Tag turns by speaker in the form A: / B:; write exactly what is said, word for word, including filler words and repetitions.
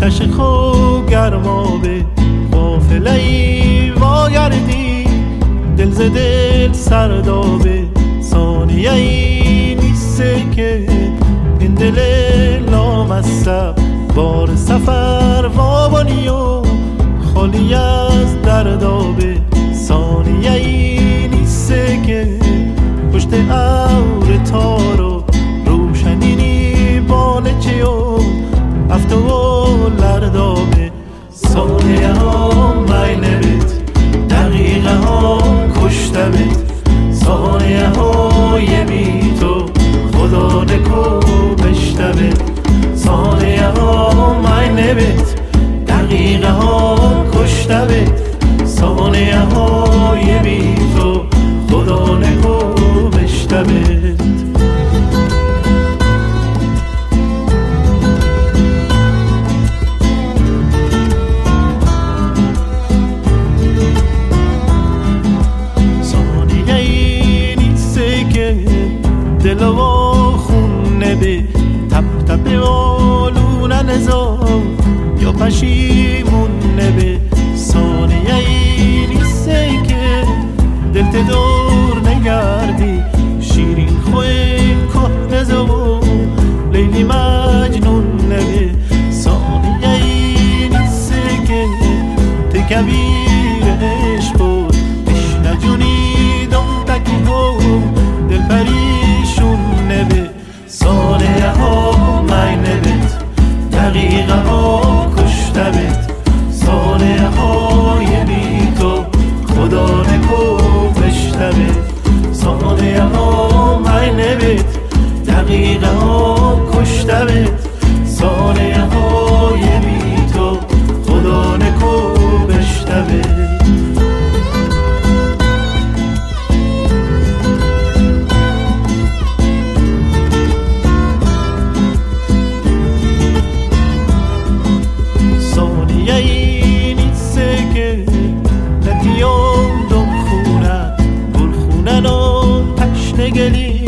A: آتش خو گرمابه قافله ای واگردی دل ز دل سردابه ثانیه ای نیسته که این دل لامصب بار سفر وابانی و خالی از دردابه ثانیه ای نیسته که پشت ابر تارو روشنینی بالچه و هفته و لردابه ثانیه ها مینبت دقیقه ها کشتمت ثانیه ها یه بی تو خدا نکو بشتمت ثانیه ها مینبت دقیقه ها کشتمت ثانیه ها یه بی تو خدا نکو بشتمت دل و خونه به تپ تپ آلون نزار یا پشیمونه به ثانیه ای نیسته که دلت دور نگردی شیرین خوی که نزار لیلی مجنون نبه ثانیه ای نیسته که تکبیر عشق بود نجونی دم تکی هم دل پریشون نبه ثانیه ها مینبت دقیقه ها کشتمت ثانیه های بی تو خدا نکو بشتمت ثانیه ها مینبت دقیقه ها کشتمت ثانیه های بی تو خدا نکو بشتمت گلی